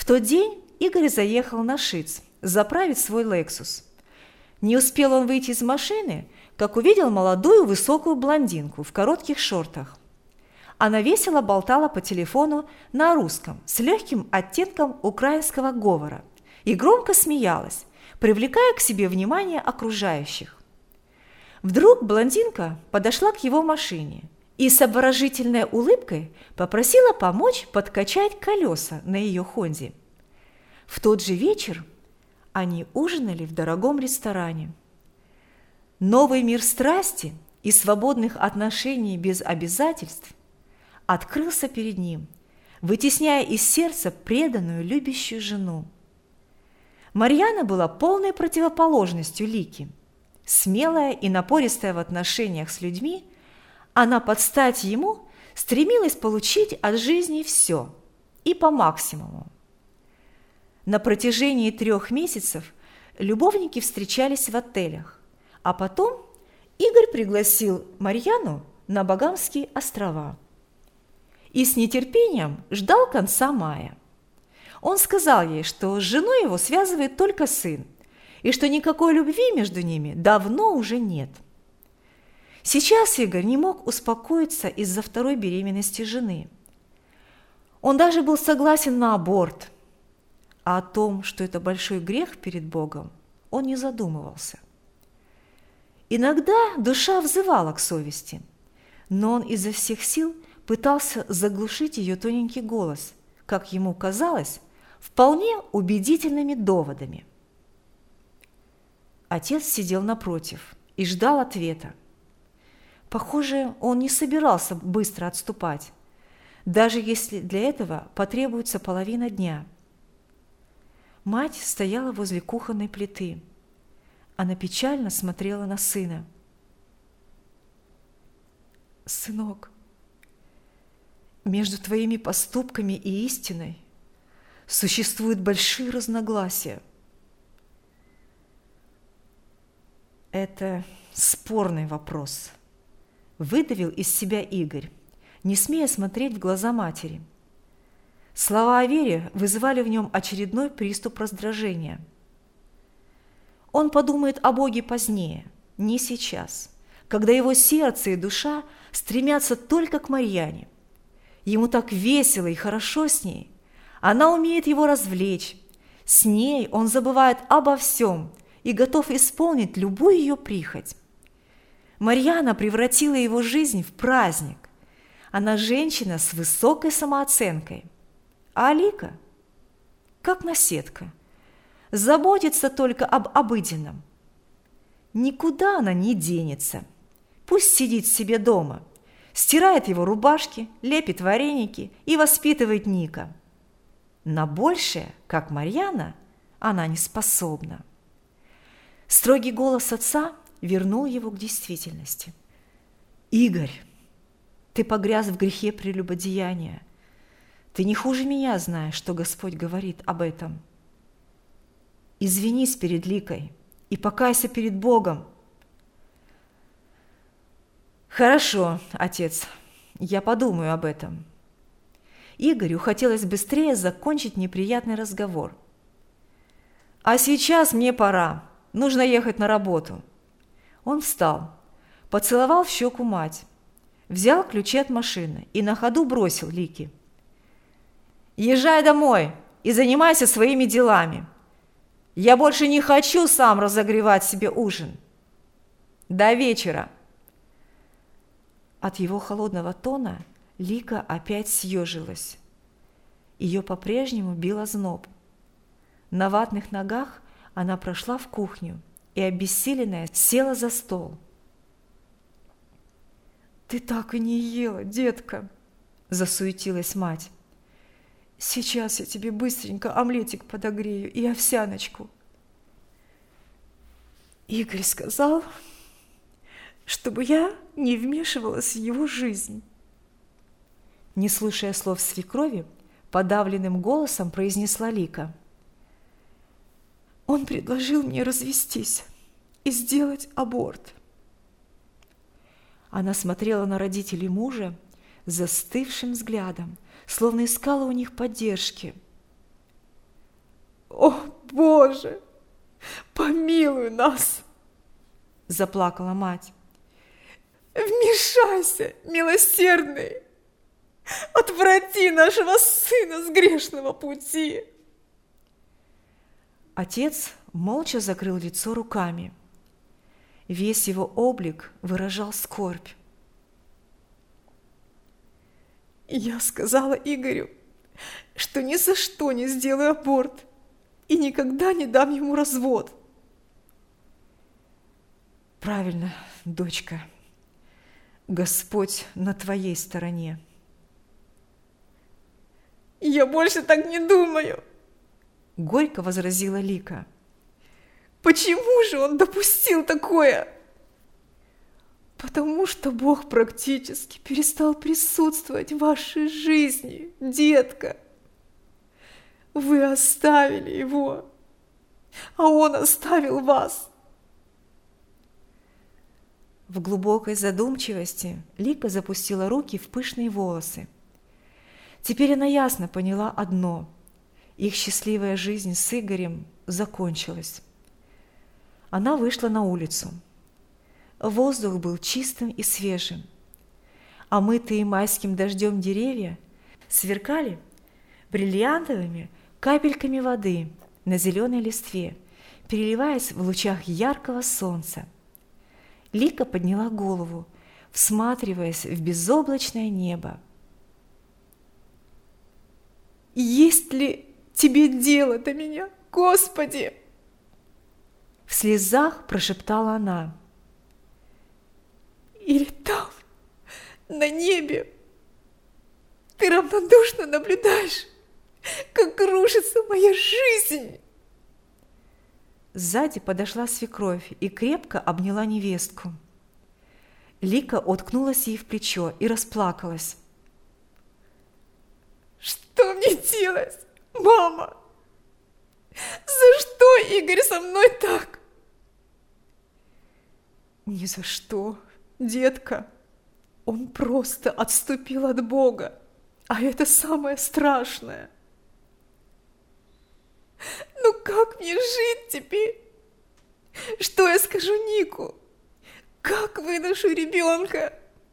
тот день Игорь заехал на ШИЦ заправить свой «Лексус». Не успел он выйти из машины, как увидел молодую высокую блондинку в коротких шортах. Она весело болтала по телефону на русском с легким оттенком украинского говора и громко смеялась, привлекая к себе внимание окружающих. Вдруг блондинка подошла к его машине и с обворожительной улыбкой попросила помочь подкачать колеса на ее «Хонде». В тот же вечер они ужинали в дорогом ресторане. Новый мир страсти и свободных отношений без обязательств открылся перед ним, вытесняя из сердца преданную, любящую жену. Марьяна была полной противоположностью Лики. Смелая и напористая в отношениях с людьми, она под стать ему стремилась получить от жизни все и по максимуму. На протяжении 3 месяцев любовники встречались в отелях, а потом Игорь пригласил Марьяну на Багамские острова и с нетерпением ждал конца мая. Он сказал ей, что с женой его связывает только сын, и что никакой любви между ними давно уже нет. Сейчас Игорь не мог успокоиться из-за 2-й беременности жены. Он даже был согласен на аборт, а о том, что это большой грех перед Богом, он не задумывался. Иногда душа взывала к совести, но он изо всех сил пытался заглушить ее тоненький голос, как ему казалось, вполне убедительными доводами. Отец сидел напротив и ждал ответа. Похоже, он не собирался быстро отступать, даже если для этого потребуется половина дня. Мать стояла возле кухонной плиты. Она печально смотрела на сына. «Сынок, между твоими поступками и истиной существуют большие разногласия. Это спорный вопрос», – выдавил из себя Игорь, не смея смотреть в глаза матери. Слова о вере вызывали в нем очередной приступ раздражения. Он подумает о Боге позднее, не сейчас, когда его сердце и душа стремятся только к Марьяне. Ему так весело и хорошо с ней. Она умеет его развлечь. С ней он забывает обо всем и готов исполнить любую ее прихоть. Марьяна превратила его жизнь в праздник. Она женщина с высокой самооценкой. А Алика, как наседка, заботится только об обыденном. Никуда она не денется. Пусть сидит себе дома, стирает его рубашки, лепит вареники и воспитывает Ника. На большее, как Марьяна, она не способна. Строгий голос отца вернул его к действительности. «Игорь, ты погряз в грехе прелюбодеяния. Ты не хуже меня знаешь, что Господь говорит об этом. Извинись перед Ликой и покайся перед Богом». «Хорошо, отец, я подумаю об этом». Игорю хотелось быстрее закончить неприятный разговор. «А сейчас мне пора, нужно ехать на работу». Он встал, поцеловал в щеку мать, взял ключи от машины и на ходу бросил Лике: «Езжай домой и занимайся своими делами. Я больше не хочу сам разогревать себе ужин. До вечера». От его холодного тона Лика опять съежилась. Ее по-прежнему бил озноб. На ватных ногах она прошла в кухню и, обессиленная, села за стол. «Ты так и не ела, детка!» – засуетилась мать. «Сейчас я тебе быстренько омлетик подогрею и овсяночку». Игорь сказал, чтобы я не вмешивалась в его жизнь. Не слушая слов свекрови, подавленным голосом произнесла Лика: «Он предложил мне развестись и сделать аборт». Она смотрела на родителей мужа застывшим взглядом, словно искала у них поддержки. О, Боже, помилуй нас!» – заплакала мать. «Вмешайся, милосердный! Отврати нашего сына с грешного пути!» Отец молча закрыл лицо руками. Весь его облик выражал скорбь. «Я сказала Игорю, что ни за что не сделаю аборт и никогда не дам ему развод». «Правильно, дочка. Господь на твоей стороне». «Я больше так не думаю», – горько возразила Лика. «Почему же он допустил такое?» «Потому что Бог практически перестал присутствовать в вашей жизни, детка. Вы оставили его, а он оставил вас». В глубокой задумчивости Лика запустила руки в пышные волосы. Теперь она ясно поняла одно – их счастливая жизнь с Игорем закончилась. Она вышла на улицу. Воздух был чистым и свежим. Омытые майским дождем деревья сверкали бриллиантовыми капельками воды на зеленой листве, переливаясь в лучах яркого солнца. Лика подняла голову, всматриваясь в безоблачное небо. «Есть ли тебе дело до меня, Господи?» В слезах прошептала она. «Или там, на небе, ты равнодушно наблюдаешь, как рушится моя жизнь?» Сзади подошла свекровь и крепко обняла невестку. Лика уткнулась ей в плечо и расплакалась. «Что мне делать, мама? За что Игорь со мной так?» «Ни за что, детка. Он просто отступил от Бога, а это самое страшное. Ну как мне жить теперь? Что я скажу Нику? Как выношу ребенка?»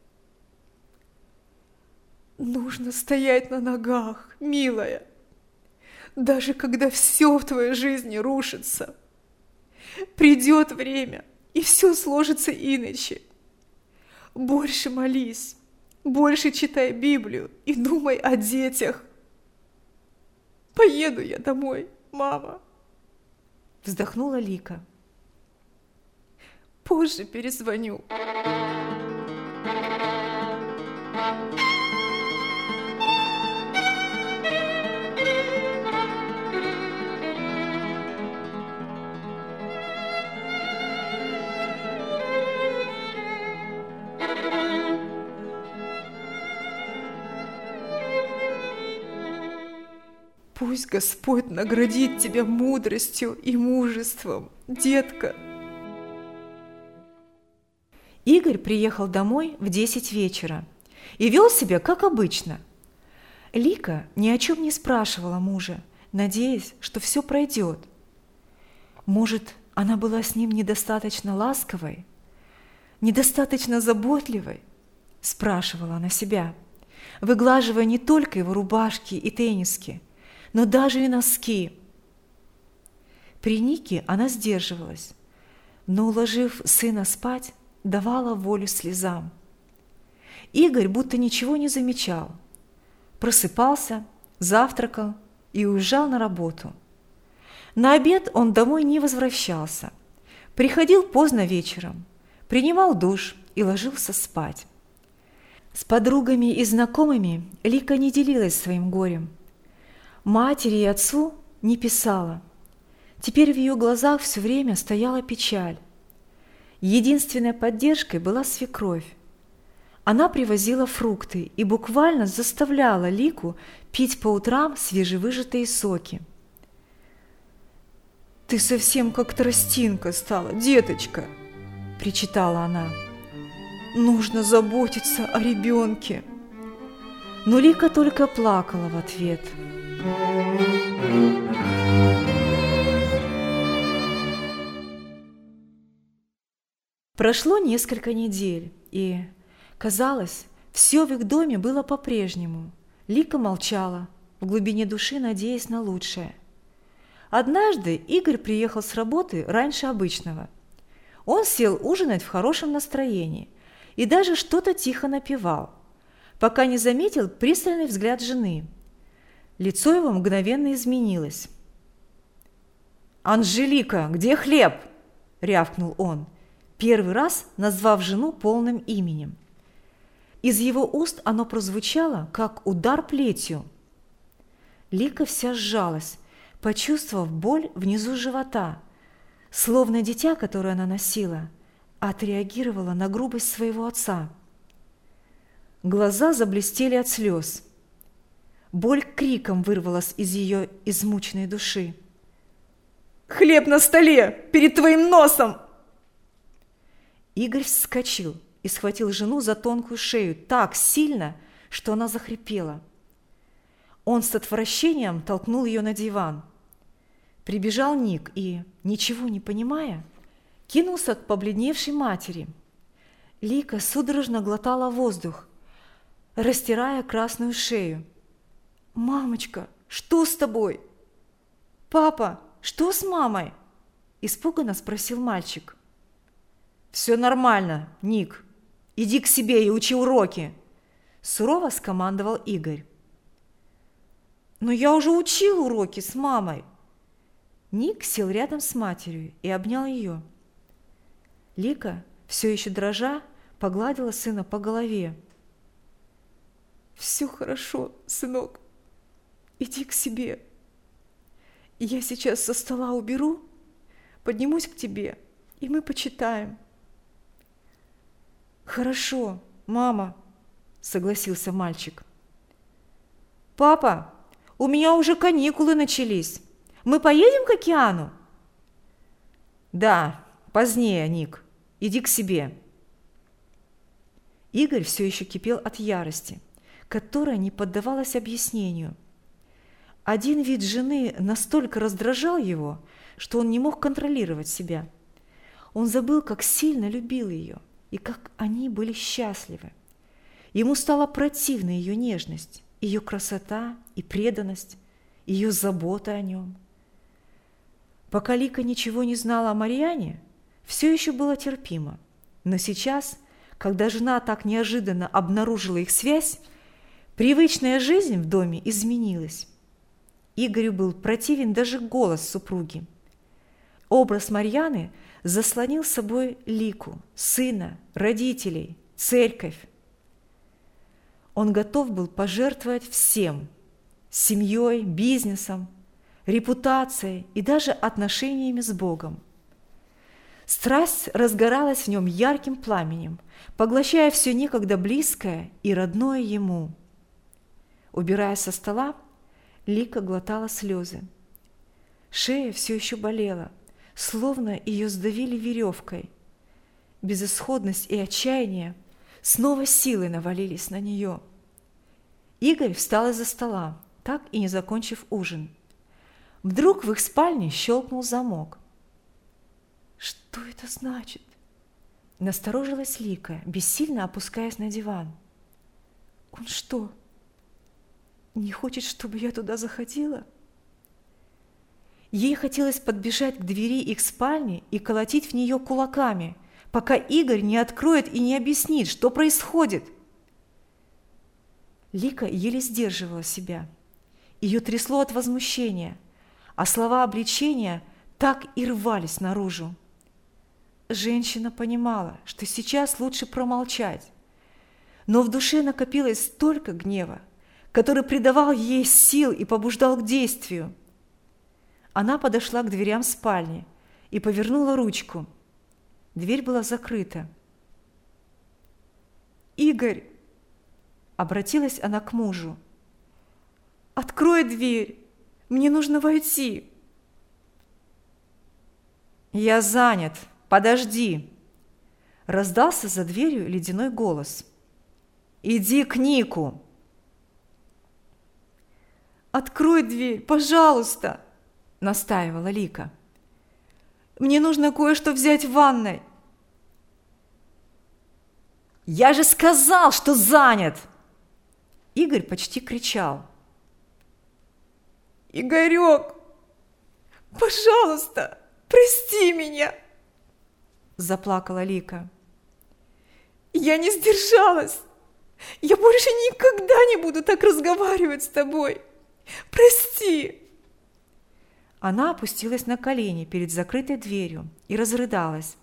«Нужно стоять на ногах, милая, даже когда все в твоей жизни рушится. Придет время, и все сложится иначе. Больше молись, больше читай Библию и думай о детях. Поеду я домой, мама», – вздохнула Лика. «Позже перезвоню». «Пусть Господь наградит тебя мудростью и мужеством, детка». Игорь приехал домой в 10 вечера и вел себя как обычно. Лика ни о чем не спрашивала мужа, надеясь, что все пройдет. Может, она была с ним недостаточно ласковой, недостаточно заботливой, спрашивала она себя, выглаживая не только его рубашки и тенниски, но даже и носки. При Нике она сдерживалась, но, уложив сына спать, давала волю слезам. Игорь будто ничего не замечал. Просыпался, завтракал и уезжал на работу. На обед он домой не возвращался. Приходил поздно вечером, принимал душ и ложился спать. С подругами и знакомыми Лика не делилась своим горем. Матери и отцу не писала. Теперь в ее глазах все время стояла печаль. Единственной поддержкой была свекровь. Она привозила фрукты и буквально заставляла Лику пить по утрам свежевыжатые соки. «Ты совсем как тростинка стала, деточка», – причитала она. «Нужно заботиться о ребенке». Но Лика только плакала в ответ. Прошло несколько недель, и, казалось, все в их доме было по-прежнему. Лика молчала, в глубине души надеясь на лучшее. Однажды Игорь приехал с работы раньше обычного. Он сел ужинать в хорошем настроении и даже что-то тихо напевал, пока не заметил пристальный взгляд жены. Лицо его мгновенно изменилось. «Анжелика, где хлеб?» – рявкнул он, первый раз назвав жену полным именем. Из его уст оно прозвучало, как удар плетью. Лика вся сжалась, почувствовав боль внизу живота, словно дитя, которое она носила, отреагировало на грубость своего отца. Глаза заблестели от слез. Боль криком вырвалась из ее измученной души. «Хлеб на столе! Перед твоим носом!» Игорь вскочил и схватил жену за тонкую шею так сильно, что она захрипела. Он с отвращением толкнул ее на диван. Прибежал Ник и, ничего не понимая, кинулся к побледневшей матери. Лика судорожно глотала воздух, растирая красную шею. «Мамочка, что с тобой?» «Папа, что с мамой?» – испуганно спросил мальчик. «Все нормально, Ник. Иди к себе и учи уроки!» – сурово скомандовал Игорь. «Но я уже учил уроки с мамой!» Ник сел рядом с матерью и обнял ее. Лика, все еще дрожа, погладила сына по голове. «Все хорошо, сынок. Иди к себе. Я сейчас со стола уберу, поднимусь к тебе, и мы почитаем». «Хорошо, мама», – согласился мальчик. «Папа, у меня уже каникулы начались. Мы поедем к океану?» «Да, позднее, Ник. Иди к себе». Игорь все еще кипел от ярости, которая не поддавалась объяснению. Один вид жены настолько раздражал его, что он не мог контролировать себя. Он забыл, как сильно любил ее и как они были счастливы. Ему стала противна ее нежность, ее красота и преданность, ее забота о нем. Пока Лика ничего не знала о Марьяне, все еще было терпимо. Но сейчас, когда жена так неожиданно обнаружила их связь, привычная жизнь в доме изменилась. Игорю был противен даже голос супруги. Образ Марьяны заслонил собой Лику, сына, родителей, церковь. Он готов был пожертвовать всем – семьей, бизнесом, репутацией и даже отношениями с Богом. Страсть разгоралась в нем ярким пламенем, поглощая все некогда близкое и родное ему. Убирая со стола, Лика глотала слезы. Шея все еще болела, словно ее сдавили веревкой. Безысходность и отчаяние снова силой навалились на нее. Игорь встал из-за стола, так и не закончив ужин. Вдруг в их спальне щелкнул замок. «Что это значит?» Насторожилась Лика, бессильно опускаясь на диван. «Он что, не хочет, чтобы я туда заходила?» Ей хотелось подбежать к двери их спальни и колотить в нее кулаками, пока Игорь не откроет и не объяснит, что происходит. Лика еле сдерживала себя. Ее трясло от возмущения, а слова обличения так и рвались наружу. Женщина понимала, что сейчас лучше промолчать, но в душе накопилось столько гнева, который придавал ей сил и побуждал к действию. Она подошла к дверям спальни и повернула ручку. Дверь была закрыта. «Игорь!» – обратилась она к мужу. «Открой дверь! Мне нужно войти!» «Я занят! Подожди!» – раздался за дверью ледяной голос. «Иди к Нику!» «Открой дверь, пожалуйста!» – настаивала Лика. «Мне нужно кое-что взять в ванной!» «Я же сказал, что занят!» Игорь почти кричал. «Игорек, пожалуйста, прости меня!» Заплакала Лика. «Я не сдержалась! Я больше никогда не буду так разговаривать с тобой! Прости!» Она опустилась на колени перед закрытой дверью и разрыдалась.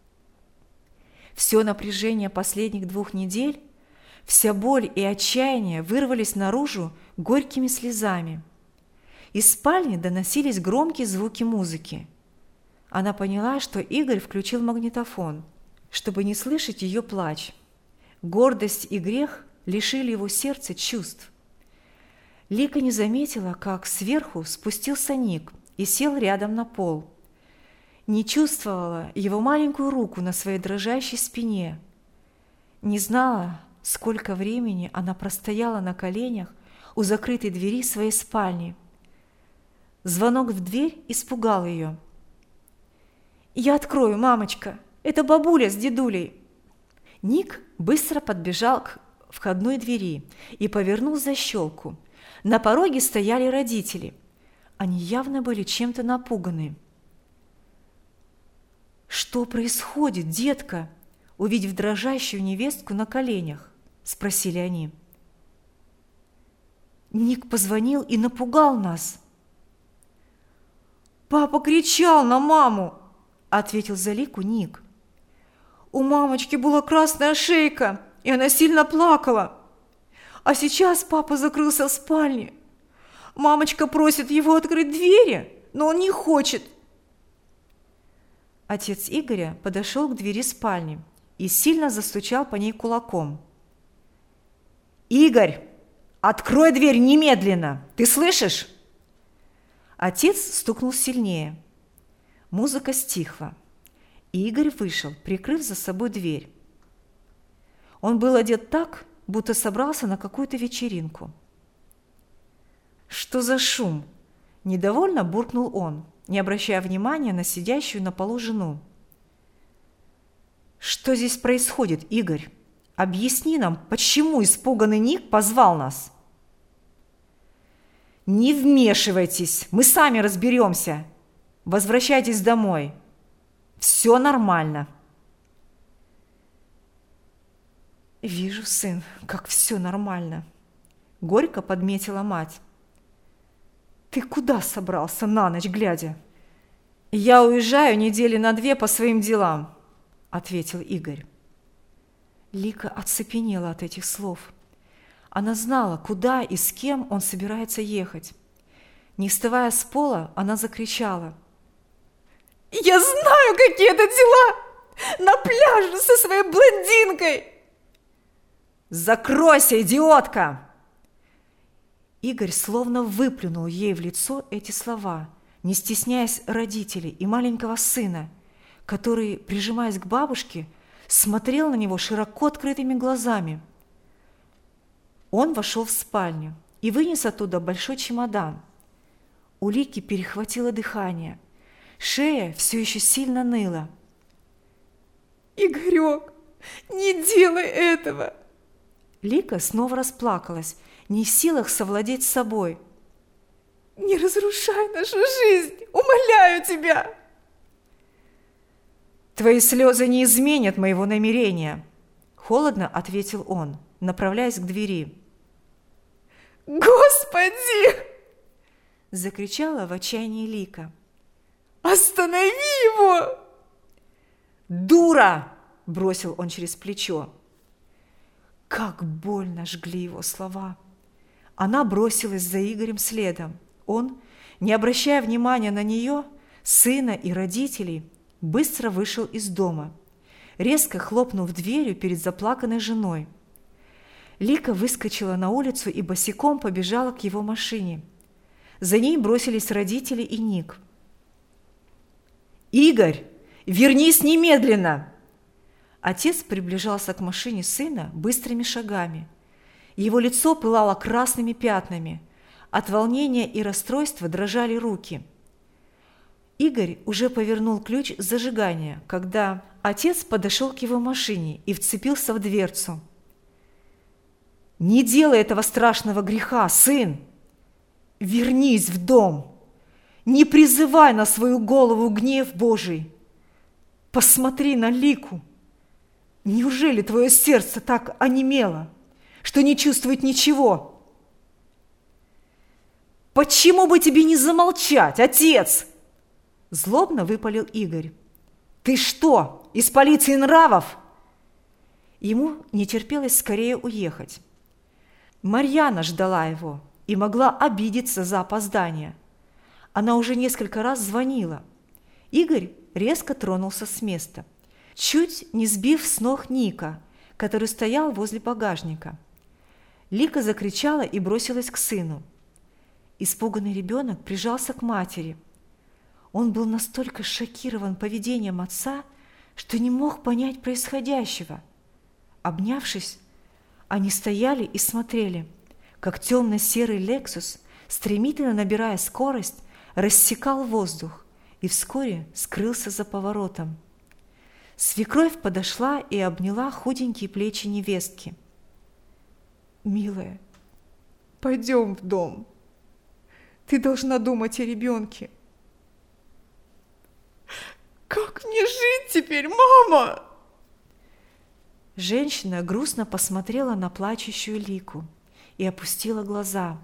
Все напряжение последних 2 недель, вся боль и отчаяние вырвались наружу горькими слезами. Из спальни доносились громкие звуки музыки. Она поняла, что Игорь включил магнитофон, чтобы не слышать ее плач. Гордость и грех лишили его сердца чувств. Лика не заметила, как сверху спустился Ник и сел рядом на пол. Не чувствовала его маленькую руку на своей дрожащей спине. Не знала, сколько времени она простояла на коленях у закрытой двери своей спальни. Звонок в дверь испугал ее. «Я открою, мамочка, это бабуля с дедулей». Ник быстро подбежал к входной двери и повернул защелку. На пороге стояли родители. Они явно были чем-то напуганы. «Что происходит, детка?» Увидев дрожащую невестку на коленях, спросили они. «Ник позвонил и напугал нас». «Папа кричал на маму», – ответил за Лику Ник. «У мамочки была красная шейка, и она сильно плакала. А сейчас папа закрылся в спальне. Мамочка просит его открыть двери, но он не хочет». Отец Игоря подошел к двери спальни и сильно застучал по ней кулаком. «Игорь, открой дверь немедленно! Ты слышишь?» Отец стукнул сильнее. Музыка стихла, и Игорь вышел, прикрыв за собой дверь. Он был одет так, будто собрался на какую-то вечеринку. «Что за шум?» – недовольно буркнул он, не обращая внимания на сидящую на полу жену. «Что здесь происходит, Игорь? Объясни нам, почему испуганный Ник позвал нас?» «Не вмешивайтесь, мы сами разберемся. Возвращайтесь домой. Все нормально». «Вижу, сын, как все нормально», – горько подметила мать. «Ты куда собрался на ночь глядя?» «Я уезжаю недели на 2 по своим делам», – ответил Игорь. Лика оцепенела от этих слов. Она знала, куда и с кем он собирается ехать. Не вставая с пола, она закричала. «Я знаю, какие это дела! На пляже со своей блондинкой!» «Закройся, идиотка!» Игорь словно выплюнул ей в лицо эти слова, не стесняясь родителей и маленького сына, который, прижимаясь к бабушке, смотрел на него широко открытыми глазами. Он вошел в спальню и вынес оттуда большой чемодан. У Лики перехватило дыхание. Шея все еще сильно ныла. «Игорек, не делай этого!» Лика снова расплакалась, не в силах совладеть с собой. «Не разрушай нашу жизнь! Умоляю тебя!» «Твои слезы не изменят моего намерения», – холодно ответил он, направляясь к двери. «Господи!» – закричала в отчаянии Лика. «Останови его!» «Дура!» – бросил он через плечо. Как больно жгли его слова. Она бросилась за Игорем следом. Он, не обращая внимания на нее, сына и родителей, быстро вышел из дома, резко хлопнув дверью перед заплаканной женой. Лика выскочила на улицу и босиком побежала к его машине. За ней бросились родители и Ник. «Игорь, вернись немедленно!» Отец приближался к машине сына быстрыми шагами. Его лицо пылало красными пятнами. От волнения и расстройства дрожали руки. Игорь уже повернул ключ зажигания, когда отец подошел к его машине и вцепился в дверцу. «Не делай этого страшного греха, сын! Вернись в дом! Не призывай на свою голову гнев Божий! Посмотри на Лику! Неужели твое сердце так онемело, что не чувствует ничего? Почему бы тебе не замолчать, отец?» Злобно выпалил Игорь. «Ты что, из полиции нравов?» Ему не терпелось скорее уехать. Марьяна ждала его и могла обидеться за опоздание. Она уже несколько раз звонила. Игорь резко тронулся с места, чуть не сбив с ног Ника, который стоял возле багажника. Лика закричала и бросилась к сыну. Испуганный ребенок прижался к матери. Он был настолько шокирован поведением отца, что не мог понять происходящего. Обнявшись, они стояли и смотрели, как темно-серый «Лексус», стремительно набирая скорость, рассекал воздух и вскоре скрылся за поворотом. Свекровь подошла и обняла худенькие плечи невестки. «Милая, пойдем в дом. Ты должна думать о ребенке». «Как мне жить теперь, мама?» Женщина грустно посмотрела на плачущую Лику и опустила глаза.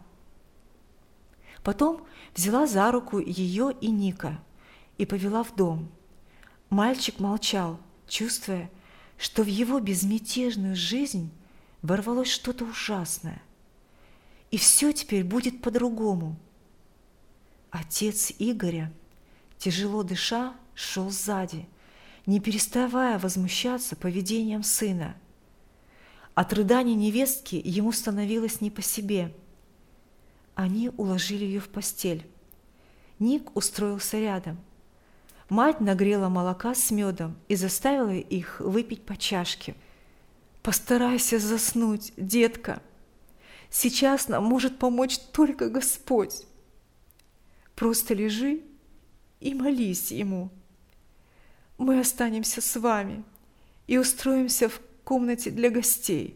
Потом взяла за руку ее и Ника и повела в дом. Мальчик молчал, чувствуя, что в его безмятежную жизнь ворвалось что-то ужасное. И все теперь будет по-другому. Отец Игоря, тяжело дыша, шел сзади, не переставая возмущаться поведением сына. От рыданий невестки ему становилось не по себе. Они уложили ее в постель. Ник устроился рядом. Мать нагрела молока с медом и заставила их выпить по чашке. «Постарайся заснуть, детка. Сейчас нам может помочь только Господь. Просто лежи и молись Ему. Мы останемся с вами и устроимся в комнате для гостей».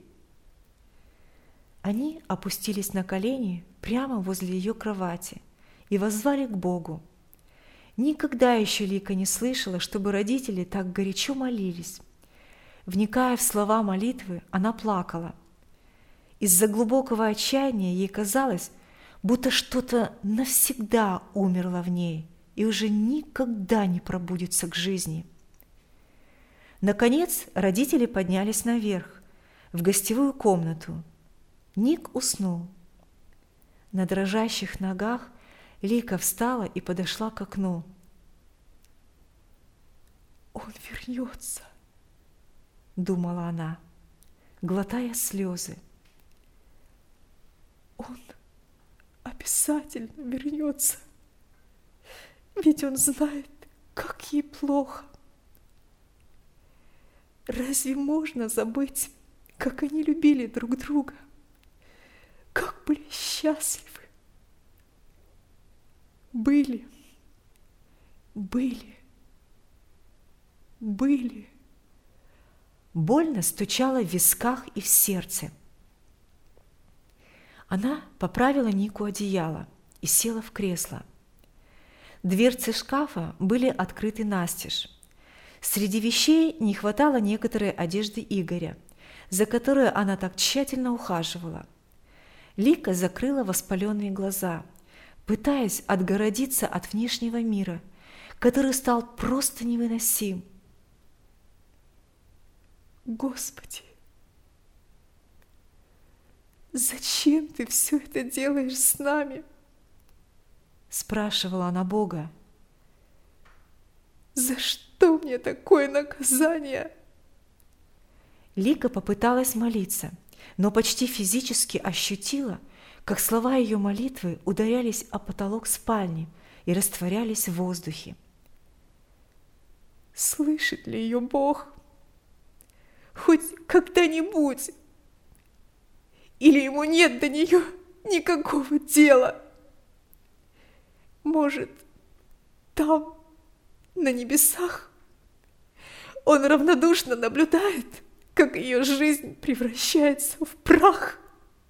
Они опустились на колени прямо возле ее кровати и воззвали к Богу. Никогда еще Лика не слышала, чтобы родители так горячо молились. Вникая в слова молитвы, она плакала. Из-за глубокого отчаяния ей казалось, будто что-то навсегда умерло в ней и уже никогда не пробудится к жизни. Наконец родители поднялись наверх, в гостевую комнату. Ник уснул. На дрожащих ногах Лика встала и подошла к окну. «Он вернется», — думала она, глотая слезы. «Он обязательно вернется, ведь он знает, как ей плохо. Разве можно забыть, как они любили друг друга, как были счастливы? Были. Больно стучало в висках и в сердце. Она поправила Нику одеяло и села в кресло. Дверцы шкафа были открыты настежь. Среди вещей не хватало некоторой одежды Игоря, за которой она так тщательно ухаживала. Лика закрыла воспаленные глаза, пытаясь отгородиться от внешнего мира, который стал просто невыносим. «Господи, зачем ты все это делаешь с нами?» – спрашивала она Бога. «За что мне такое наказание?» Лика попыталась молиться, но почти физически ощутила, как слова ее молитвы ударялись о потолок спальни и растворялись в воздухе. Слышит ли ее Бог? Хоть когда-нибудь? Или ему нет до нее никакого дела? Может, там, на небесах. Он равнодушно наблюдает, как ее жизнь превращается в прах.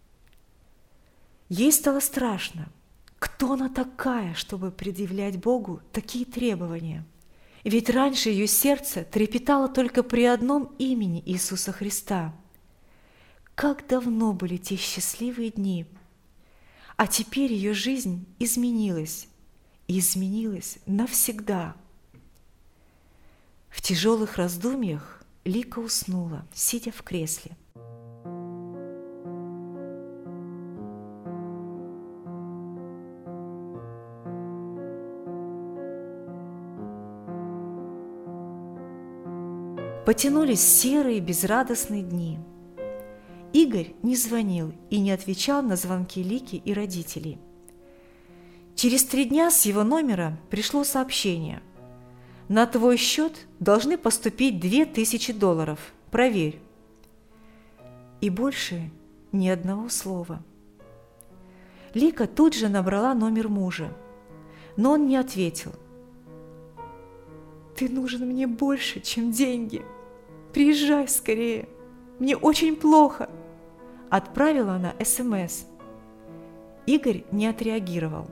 Ей стало страшно. Кто она такая, чтобы предъявлять Богу такие требования? Ведь раньше ее сердце трепетало только при одном имени Иисуса Христа. Как давно были те счастливые дни! А теперь ее жизнь изменилась, и изменилась навсегда. В тяжелых раздумьях Лика уснула, сидя в кресле. Потянулись серые безрадостные дни. Игорь не звонил и не отвечал на звонки Лики и родителей. Через 3 дня с его номера пришло сообщение: «На твой счет должны поступить $2000. Проверь». И больше ни одного слова. Лика тут же набрала номер мужа, но он не ответил. «Ты нужен мне больше, чем деньги. Приезжай скорее. Мне очень плохо», – отправила она СМС. Игорь не отреагировал.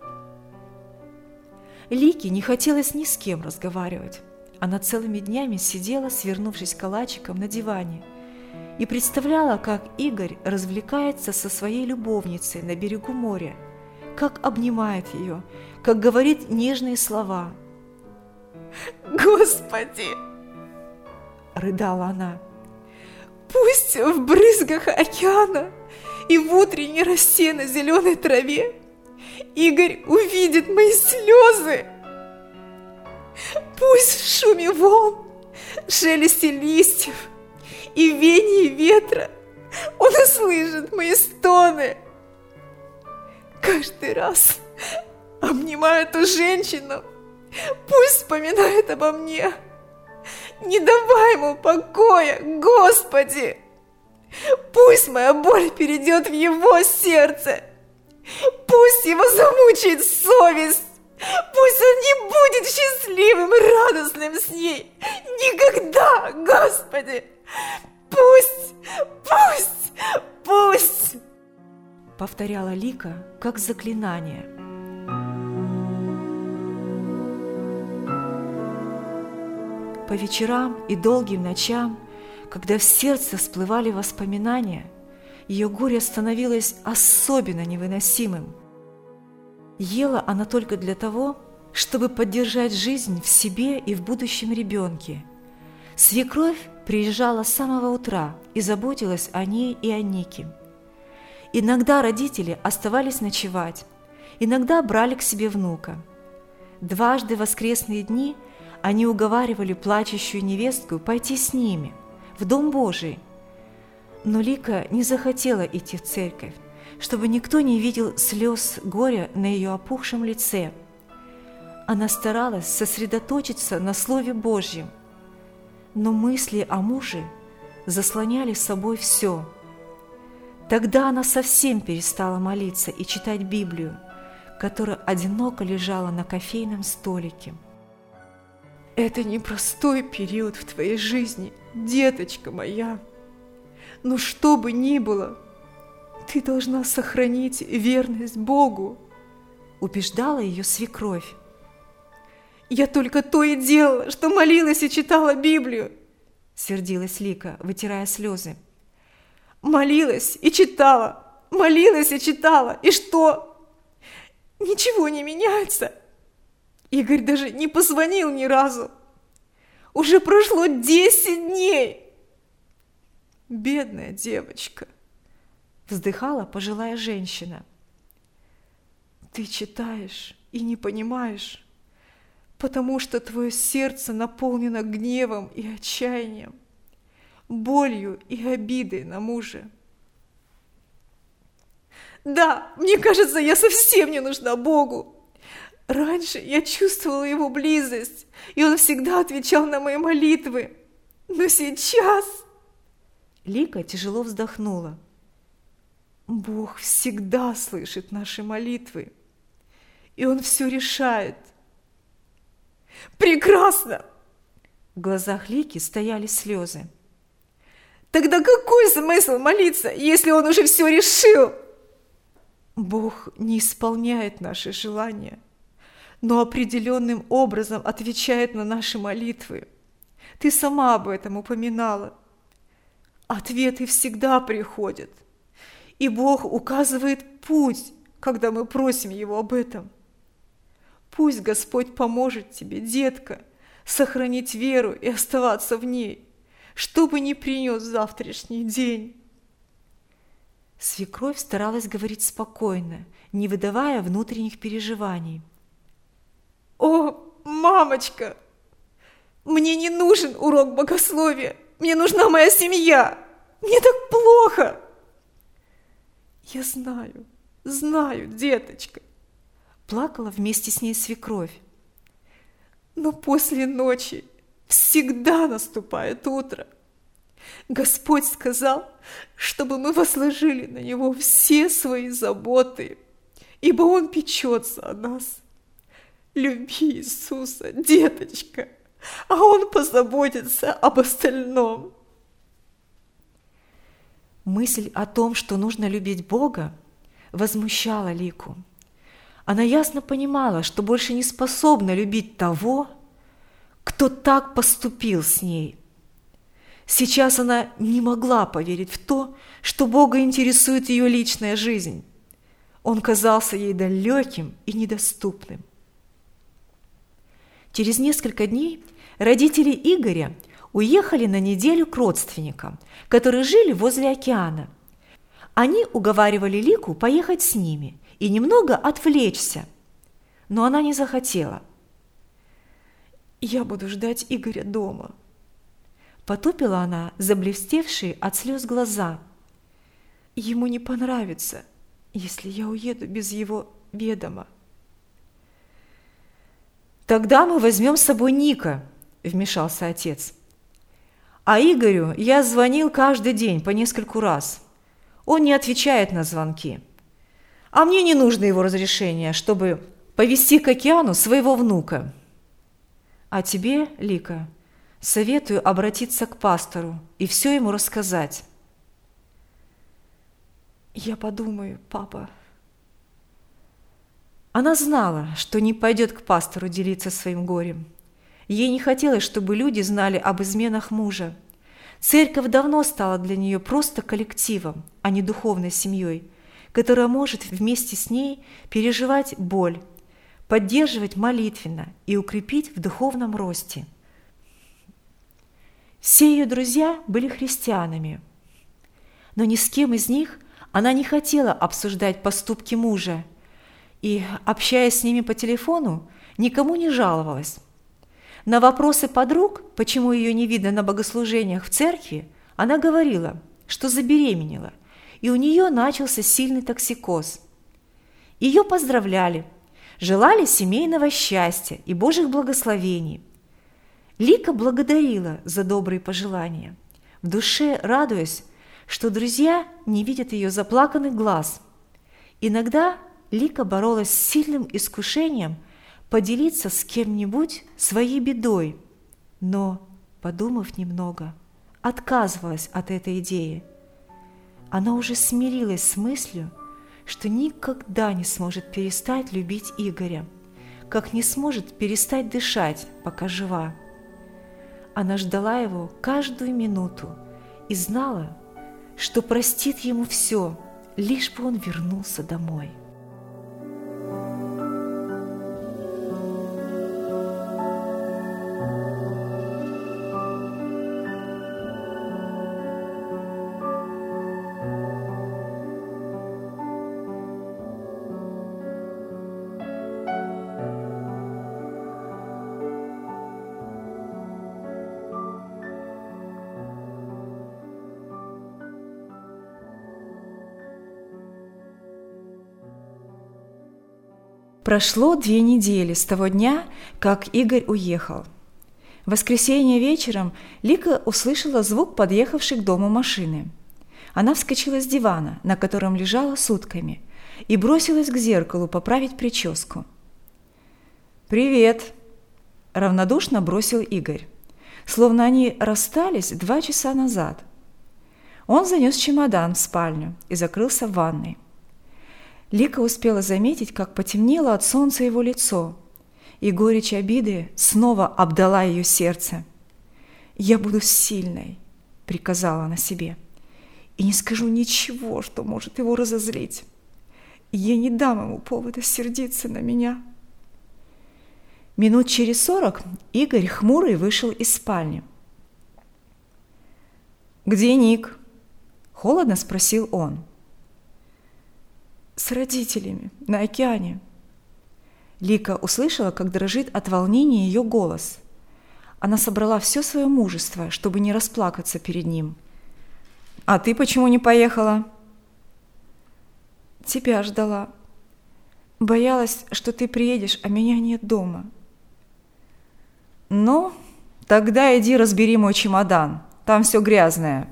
Лике не хотелось ни с кем разговаривать. Она целыми днями сидела, свернувшись калачиком на диване, и представляла, как Игорь развлекается со своей любовницей на берегу моря, как обнимает ее, как говорит нежные слова. «Господи!» – рыдала она. «Пусть в брызгах океана и в утренней росе на зеленой траве Игорь увидит мои слезы. Пусть в шуме волн, шелесте листьев и вении ветра он услышит мои стоны. Каждый раз, обнимая эту женщину, пусть вспоминает обо мне. Не давай ему покоя, Господи! Пусть моя боль перейдет в его сердце. Пусть его замучает совесть. Пусть он не будет счастливым и радостным с ней. Никогда, Господи! Пусть, пусть, пусть!» Повторяла Лика, как заклинание. По вечерам и долгим ночам, когда в сердце всплывали воспоминания, ее горе становилось особенно невыносимым. Ела она только для того, чтобы поддержать жизнь в себе и в будущем ребенке. Свекровь приезжала с самого утра и заботилась о ней и о Нике. Иногда родители оставались ночевать, иногда брали к себе внука. Дважды в воскресные дни они уговаривали плачущую невестку пойти с ними в Дом Божий. Но Лика не захотела идти в церковь, чтобы никто не видел слез горя на ее опухшем лице. Она старалась сосредоточиться на Слове Божьем, но мысли о муже заслоняли собой все. Тогда она совсем перестала молиться и читать Библию, которая одиноко лежала на кофейном столике. «Это непростой период в твоей жизни, деточка моя. Но что бы ни было, ты должна сохранить верность Богу», – убеждала ее свекровь. «Я только то и делала, что молилась и читала Библию», – сердилась Лика, вытирая слезы. «Молилась и читала, и что? Ничего не меняется. Игорь даже не позвонил ни разу. Уже прошло 10 дней. Бедная девочка», – вздыхала пожилая женщина. «Ты читаешь и не понимаешь, потому что твое сердце наполнено гневом и отчаянием, болью и обидой на мужа. Да, мне кажется, я совсем не нужна Богу. Раньше я чувствовала его близость, и он всегда отвечал на мои молитвы. Но сейчас...» Лика тяжело вздохнула. «Бог всегда слышит наши молитвы, и Он все решает. Прекрасно! В глазах Лики стояли слезы. Тогда какой смысл молиться, если он уже все решил? Бог не исполняет наши желания, но определенным образом отвечает на наши молитвы. Ты сама об этом упоминала. Ответы всегда приходят, и Бог указывает путь, когда мы просим Его об этом. Пусть Господь поможет тебе, детка, сохранить веру и оставаться в ней, что бы ни принес завтрашний день. Свекровь старалась говорить спокойно, не выдавая внутренних переживаний. О, мамочка, мне не нужен урок богословия, мне нужна моя семья, мне так плохо. Я знаю, деточка, плакала вместе с ней свекровь. Но после ночи всегда наступает утро. Господь сказал, чтобы мы возложили на Него все свои заботы, ибо Он печется о нас. Люби Иисуса, деточка, а Он позаботится об остальном. Мысль о том, что нужно любить Бога, возмущала Лику. Она ясно понимала, что больше не способна любить того, кто так поступил с ней. Сейчас она не могла поверить в то, что Бога интересует ее личная жизнь. Он казался ей далеким и недоступным. Через несколько дней родители Игоря уехали на неделю к родственникам, которые жили возле океана. Они уговаривали Лику поехать с ними и немного отвлечься, но она не захотела. «Я буду ждать Игоря дома», – потупила она заблестевшие от слез глаза. «Ему не понравится, если я уеду без его ведома». «Тогда мы возьмем с собой Ника», – вмешался отец. «А Игорю я звонил каждый день по нескольку раз. Он не отвечает на звонки. А мне не нужно его разрешение, чтобы повезти к океану своего внука. А тебе, Лика, советую обратиться к пастору и все ему рассказать». «Я подумаю, папа». Она знала, что не пойдет к пастору делиться своим горем. Ей не хотелось, чтобы люди знали об изменах мужа. Церковь давно стала для нее просто коллективом, а не духовной семьей, которая может вместе с ней переживать боль, поддерживать молитвенно и укрепить в духовном росте. Все ее друзья были христианами, но ни с кем из них она не хотела обсуждать поступки мужа и, общаясь с ними по телефону, никому не жаловалась. На вопросы подруг, почему ее не видно на богослужениях в церкви, она говорила, что забеременела, и у нее начался сильный токсикоз. Ее поздравляли, желали семейного счастья и Божьих благословений. Лика благодарила за добрые пожелания, в душе радуясь, что друзья не видят ее заплаканных глаз. Иногда Лика боролась с сильным искушением поделиться с кем-нибудь своей бедой, но, подумав немного, отказывалась от этой идеи. Она уже смирилась с мыслью, что никогда не сможет перестать любить Игоря, как не сможет перестать дышать, пока жива. Она ждала его каждую минуту и знала, что простит ему все, лишь бы он вернулся домой. Прошло 2 недели с того дня, как Игорь уехал. В воскресенье вечером Лика услышала звук подъехавшей к дому машины. Она вскочила с дивана, на котором лежала сутками, и бросилась к зеркалу поправить прическу. «Привет!» – равнодушно бросил Игорь, словно они расстались 2 часа назад. Он занес чемодан в спальню и закрылся в ванной. Лика успела заметить, как потемнело от солнца его лицо, и горечь обиды снова обдала ее сердце. «Я буду сильной», – приказала она себе, – «и не скажу ничего, что может его разозлить. Я не дам ему повода сердиться на меня». Минут через 40 Игорь хмурый вышел из спальни. «Где Ник?» – холодно спросил он. «С родителями, на океане». Лика услышала, как дрожит от волнения ее голос. Она собрала все свое мужество, чтобы не расплакаться перед ним. «А ты почему не поехала?» «Тебя ждала. Боялась, что ты приедешь, а меня нет дома». «Ну, тогда иди разбери мой чемодан, там все грязное».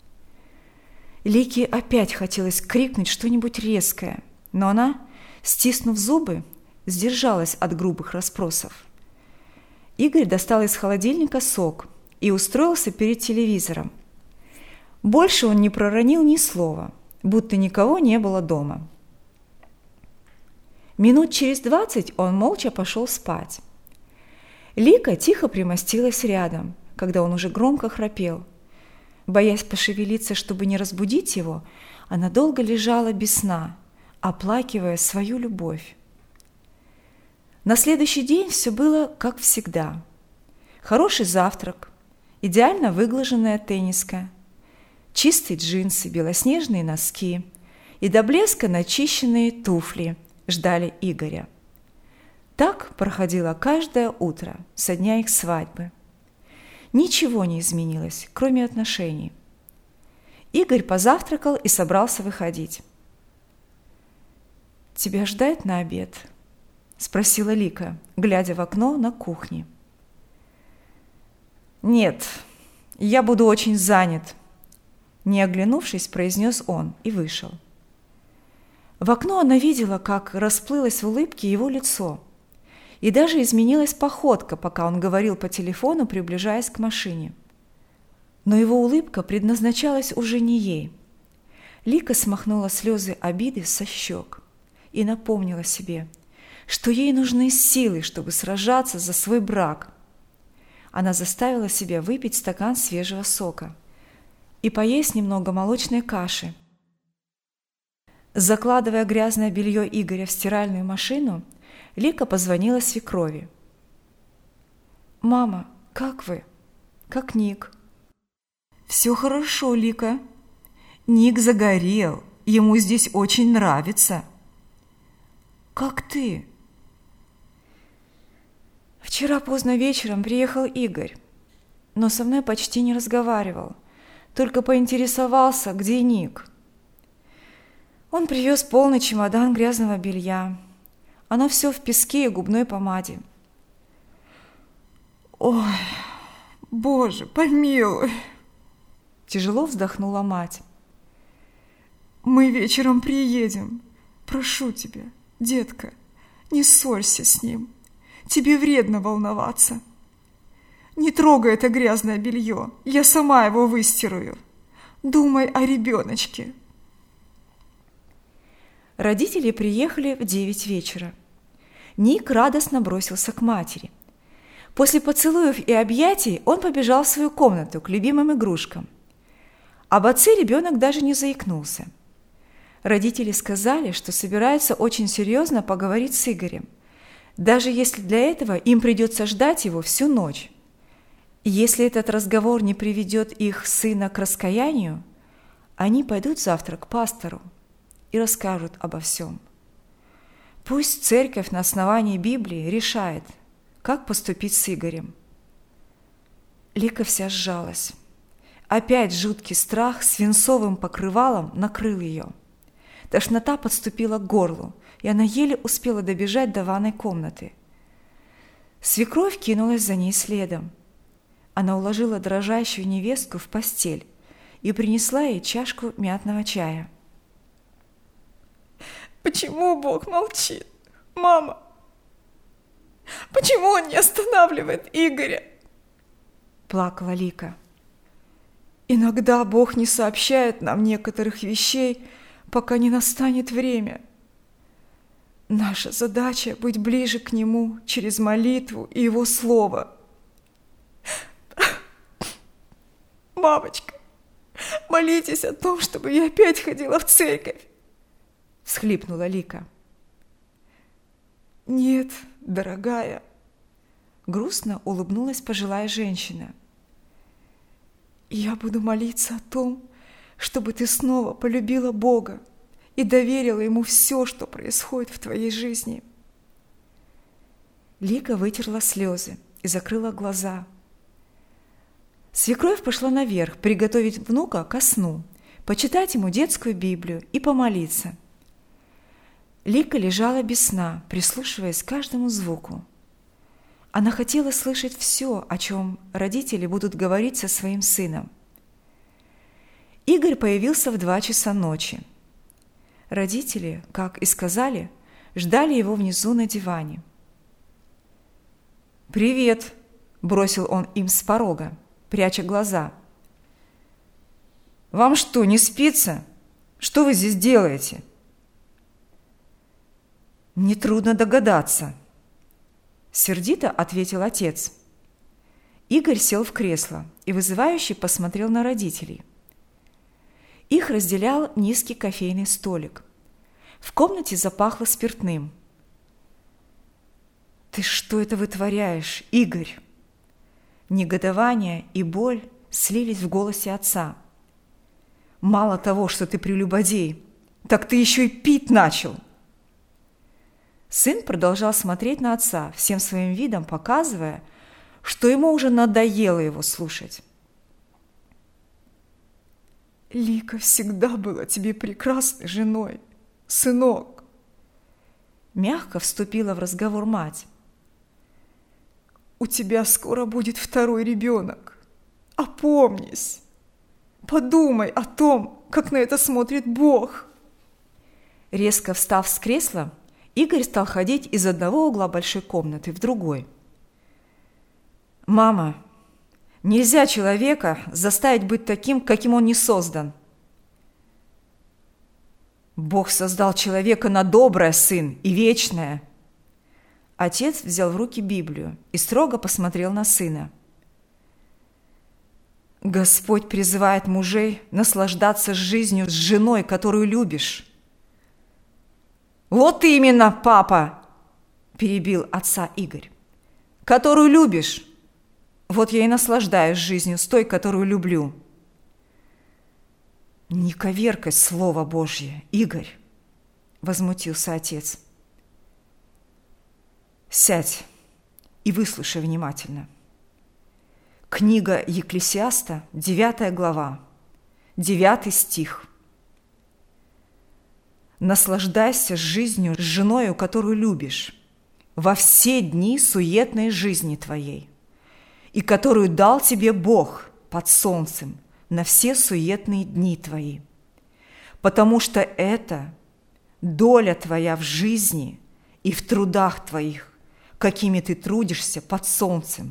Лике опять хотелось крикнуть что-нибудь резкое, но она, стиснув зубы, сдержалась от грубых расспросов. Игорь достал из холодильника сок и устроился перед телевизором. Больше он не проронил ни слова, будто никого не было дома. Минут через 20 он молча пошел спать. Лика тихо примостилась рядом, когда он уже громко храпел. Боясь пошевелиться, чтобы не разбудить его, она долго лежала без сна, оплакивая свою любовь. На следующий день все было как всегда. Хороший завтрак, идеально выглаженная тенниска, чистые джинсы, белоснежные носки и до блеска начищенные туфли ждали Игоря. Так проходило каждое утро со дня их свадьбы. Ничего не изменилось, кроме отношений. Игорь позавтракал и собрался выходить. «Тебя ждать на обед?» – спросила Лика, глядя в окно на кухне. «Нет, я буду очень занят», – не оглянувшись, произнес он и вышел. В окно она видела, как расплылось в улыбке его лицо, и даже изменилась походка, пока он говорил по телефону, приближаясь к машине. Но его улыбка предназначалась уже не ей. Лика смахнула слезы обиды со щек и напомнила себе, что ей нужны силы, чтобы сражаться за свой брак. Она заставила себя выпить стакан свежего сока и поесть немного молочной каши. Закладывая грязное белье Игоря в стиральную машину, Лика позвонила свекрови. «Мама, как вы? Как Ник?» «Все хорошо, Лика. Ник загорел, ему здесь очень нравится». «Как ты?» «Вчера поздно вечером приехал Игорь, но со мной почти не разговаривал, только поинтересовался, где Ник. Он привез полный чемодан грязного белья. Оно все в песке и губной помаде». «Ой, Боже, помилуй!» Тяжело вздохнула мать. «Мы вечером приедем. Прошу тебя, детка, не ссорься с ним. Тебе вредно волноваться. Не трогай это грязное белье, я сама его выстираю. Думай о ребеночке». Родители приехали в 9 вечера. Ник радостно бросился к матери. После поцелуев и объятий он побежал в свою комнату к любимым игрушкам. Об отце ребенок даже не заикнулся. Родители сказали, что собираются очень серьезно поговорить с Игорем, даже если для этого им придется ждать его всю ночь. И если этот разговор не приведет их сына к раскаянию, они пойдут завтра к пастору и расскажут обо всем. Пусть церковь на основании Библии решает, как поступить с Игорем. Лика вся сжалась. Опять жуткий страх свинцовым покрывалом накрыл ее. Тошнота подступила к горлу, и она еле успела добежать до ванной комнаты. Свекровь кинулась за ней следом. Она уложила дрожащую невестку в постель и принесла ей чашку мятного чая. «Почему Бог молчит, мама? Почему он не останавливает Игоря? Плакала Лика. Иногда Бог не сообщает нам некоторых вещей, пока не настанет время. Наша задача – быть ближе к Нему через молитву и Его Слово. Мамочка, молитесь о том, чтобы я опять ходила в церковь. Всхлипнула Лика. Нет, дорогая. Грустно улыбнулась пожилая женщина. Я буду молиться о том, чтобы ты снова полюбила Бога и доверила Ему все, что происходит в твоей жизни. Лика вытерла слезы и закрыла глаза. Свекровь пошла наверх приготовить внука ко сну, почитать ему детскую Библию и помолиться. Лика лежала без сна, прислушиваясь к каждому звуку. Она хотела слышать все, о чем родители будут говорить со своим сыном. Игорь появился в 2 часа ночи. Родители, как и сказали, ждали его внизу на диване. «Привет!» – бросил он им с порога, пряча глаза. «Вам что, не спится? Что вы здесь делаете?» «Нетрудно догадаться», – сердито ответил отец. Игорь сел в кресло и вызывающе посмотрел на родителей. Их разделял низкий кофейный столик. В комнате запахло спиртным. «Ты что это вытворяешь, Игорь?» Негодование и боль слились в голосе отца. «Мало того, что ты прелюбодей, так ты еще и пить начал!» Сын продолжал смотреть на отца, всем своим видом показывая, что ему уже надоело его слушать. Лика всегда была тебе прекрасной женой, сынок. Мягко вступила в разговор мать. У тебя скоро будет 2-й ребенок. Опомнись. Подумай о том, как на это смотрит Бог. Резко встав с кресла, Игорь стал ходить из одного угла большой комнаты в другой. «Мама, нельзя человека заставить быть таким, каким он не создан. Бог создал человека на доброе, сын, и вечное». Отец взял в руки Библию и строго посмотрел на сына. «Господь призывает мужей наслаждаться жизнью с женой, которую любишь». «Вот именно, папа!» – перебил отца Игорь. «Которую любишь. Вот я и наслаждаюсь жизнью с той, которую люблю». «Не коверкай Слово Божье, Игорь!» – возмутился отец. «Сядь и выслушай внимательно. Книга Екклесиаста, 9 глава, 9 стих. «Наслаждайся жизнью с женою, которую любишь, во все дни суетной жизни твоей, и которую дал тебе Бог под солнцем на все суетные дни твои, потому что это доля твоя в жизни и в трудах твоих, какими ты трудишься под солнцем».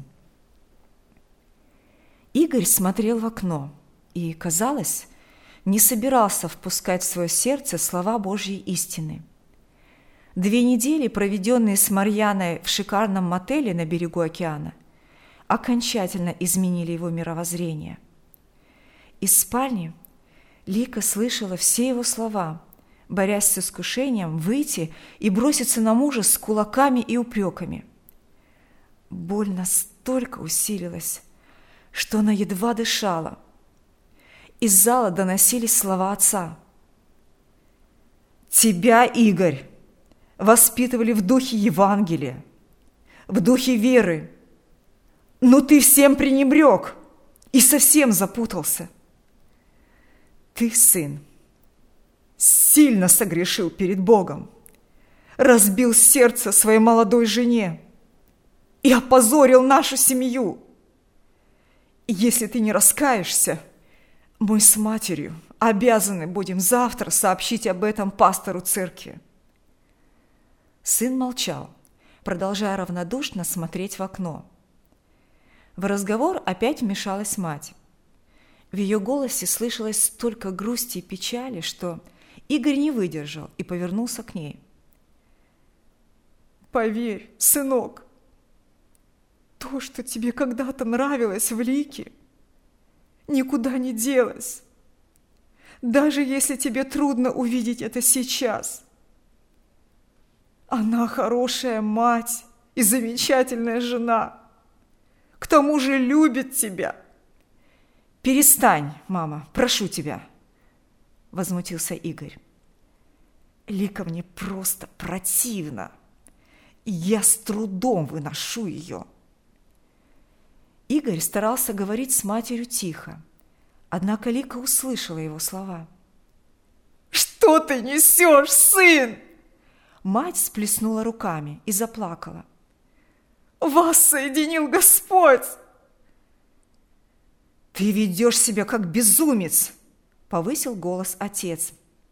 Игорь смотрел в окно и, казалось, не собирался впускать в свое сердце слова Божьей истины. 2 недели, проведенные с Марьяной в шикарном мотеле на берегу океана, окончательно изменили его мировоззрение. Из спальни Лика слышала все его слова, борясь с искушением выйти и броситься на мужа с кулаками и упреками. Боль настолько усилилась, что она едва дышала. Из зала доносились слова отца. «Тебя, Игорь, воспитывали в духе Евангелия, в духе веры, но ты всем пренебрег и совсем запутался. Ты, сын, сильно согрешил перед Богом, разбил сердце своей молодой жене и опозорил нашу семью. И если ты не раскаешься, мы с матерью обязаны будем завтра сообщить об этом пастору церкви». Сын молчал, продолжая равнодушно смотреть в окно. В разговор опять вмешалась мать. В ее голосе слышалось столько грусти и печали, что Игорь не выдержал и повернулся к ней. «Поверь, сынок, то, что тебе когда-то нравилось в Лике, никуда не делось. Даже если тебе трудно увидеть это сейчас. Она хорошая мать и замечательная жена. К тому же любит тебя». «Перестань, мама, прошу тебя», – возмутился Игорь. «Лика мне просто противна. Я с трудом выношу ее». Игорь старался говорить с матерью тихо, однако Лика услышала его слова. «Что ты несешь, сын?» Мать всплеснула руками и заплакала. «Вас соединил Господь!» «Ты ведешь себя как безумец!» – повысил голос отец.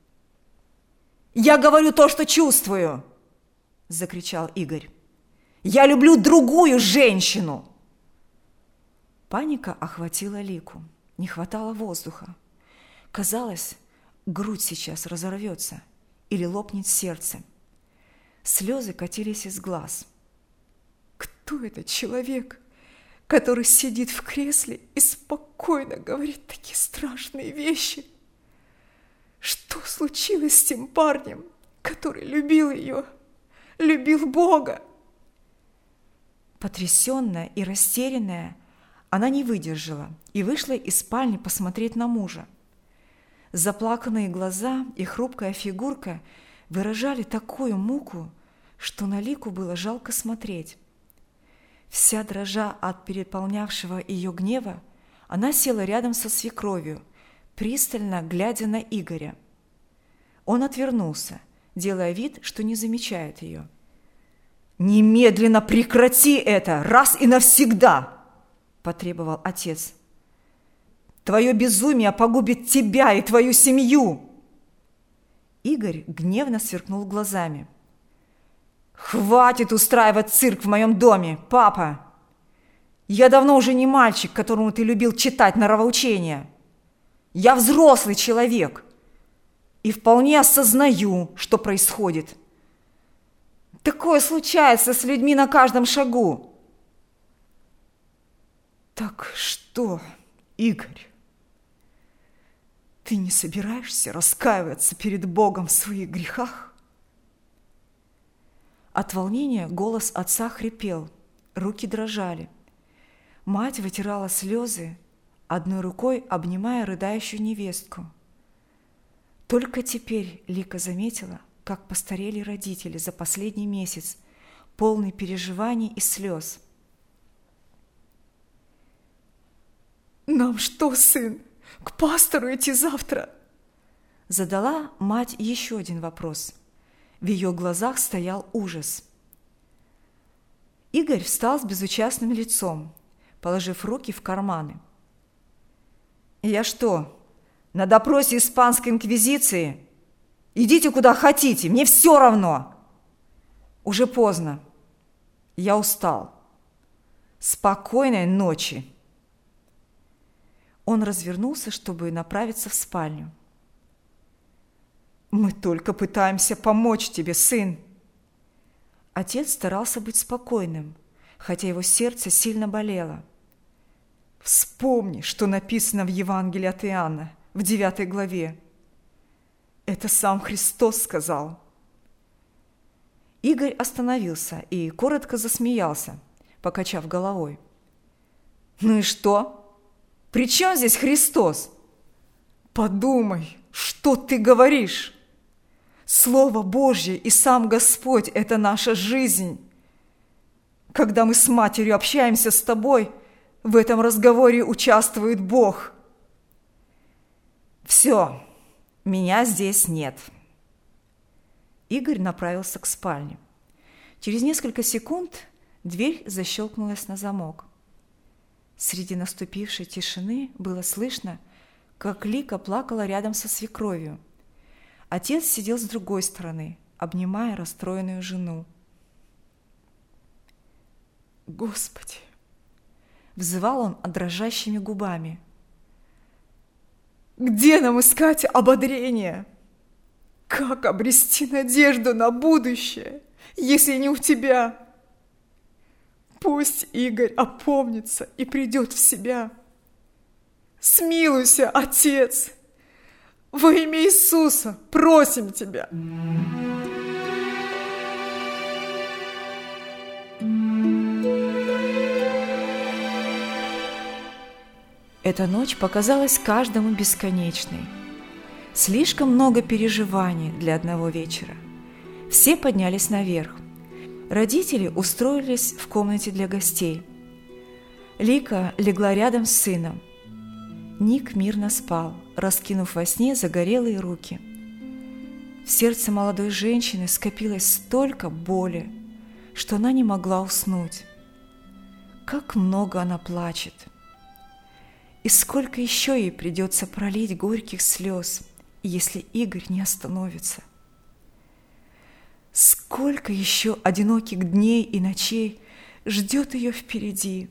«Я говорю то, что чувствую!» – закричал Игорь. «Я люблю другую женщину!» Паника охватила Лику. Не хватало воздуха. Казалось, грудь сейчас разорвется или лопнет сердце. Слезы катились из глаз. «Кто этот человек, который сидит в кресле и спокойно говорит такие страшные вещи? Что случилось с тем парнем, который любил ее, любил Бога?» Потрясенная и растерянная, она не выдержала и вышла из спальни посмотреть на мужа. Заплаканные глаза и хрупкая фигурка выражали такую муку, что на Лику было жалко смотреть. Вся дрожа от переполнявшего ее гнева, она села рядом со свекровью, пристально глядя на Игоря. Он отвернулся, делая вид, что не замечает ее. «Немедленно прекрати это, раз и навсегда!» – потребовал отец. «Твое безумие погубит тебя и твою семью!» Игорь гневно сверкнул глазами. «Хватит устраивать цирк в моем доме, папа! Я давно уже не мальчик, которому ты любил читать норовоучения. Я взрослый человек и вполне осознаю, что происходит. Такое случается с людьми на каждом шагу». «Так что, Игорь, ты не собираешься раскаиваться перед Богом в своих грехах?» От волнения голос отца хрипел, руки дрожали. Мать вытирала слезы, одной рукой обнимая рыдающую невестку. Только теперь Лика заметила, как постарели родители за последний месяц, полный переживаний и слез. «Нам что, сын, к пастору идти завтра?» Задала мать еще один вопрос. В ее глазах стоял ужас. Игорь встал с безучастным лицом, положив руки в карманы. «Я что, на допросе испанской инквизиции? Идите куда хотите, мне все равно. Уже поздно. Я устал. Спокойной ночи». Он развернулся, чтобы направиться в спальню. «Мы только пытаемся помочь тебе, сын!» Отец старался быть спокойным, хотя его сердце сильно болело. «Вспомни, что написано в Евангелии от Иоанна, в 9 главе. Это сам Христос сказал». Игорь остановился и коротко засмеялся, покачав головой. «Ну и что? При чем здесь Христос?» «Подумай, что ты говоришь? Слово Божье и сам Господь – это наша жизнь. Когда мы с матерью общаемся с тобой, в этом разговоре участвует Бог». «Все, меня здесь нет». Игорь направился к спальне. Через несколько секунд дверь защелкнулась на замок. Среди наступившей тишины было слышно, как Лика плакала рядом со свекровью. Отец сидел с другой стороны, обнимая расстроенную жену. Господи!» Взывал он дрожащими губами. «Где нам искать ободрение? Как обрести надежду на будущее, если не у тебя? Пусть Игорь опомнится и придет в себя. Смилуйся, Отец! Во имя Иисуса просим тебя!» Эта ночь показалась каждому бесконечной. Слишком много переживаний для одного вечера. Все поднялись наверх. Родители устроились в комнате для гостей. Лика легла рядом с сыном. Ник мирно спал, раскинув во сне загорелые руки. В сердце молодой женщины скопилось столько боли, что она не могла уснуть. Как много она плачет! И сколько еще ей придется пролить горьких слез, если Игорь не остановится? Сколько еще одиноких дней и ночей ждет ее впереди?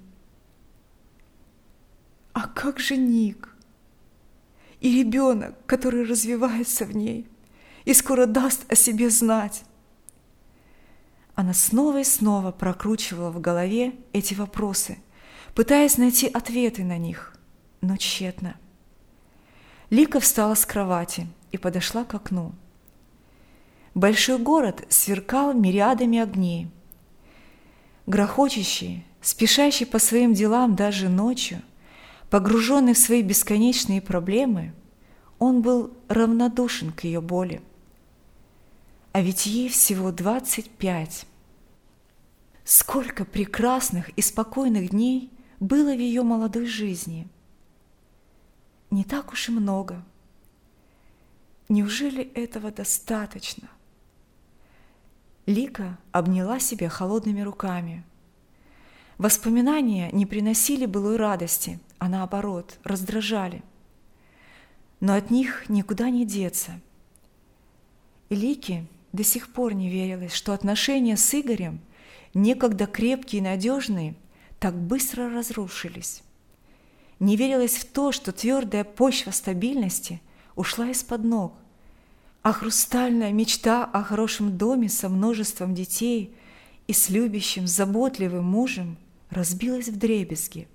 А как же Ник? И ребенок, который развивается в ней и скоро даст о себе знать. Она снова и снова прокручивала в голове эти вопросы, пытаясь найти ответы на них, но тщетно. Лика встала с кровати и подошла к окну. Большой город сверкал мириадами огней. Грохочущий, спешащий по своим делам даже ночью, погруженный в свои бесконечные проблемы, он был равнодушен к ее боли. А ведь ей всего 25. Сколько прекрасных и спокойных дней было в ее молодой жизни. Не так уж и много. Неужели этого достаточно? Лика обняла себя холодными руками. Воспоминания не приносили былой радости, а наоборот, раздражали. Но от них никуда не деться. И Лике до сих пор не верилось, что отношения с Игорем, некогда крепкие и надежные, так быстро разрушились. Не верилось в то, что твердая почва стабильности ушла из-под ног, а хрустальная мечта о хорошем доме со множеством детей и с любящим, заботливым мужем разбилась вдребезги.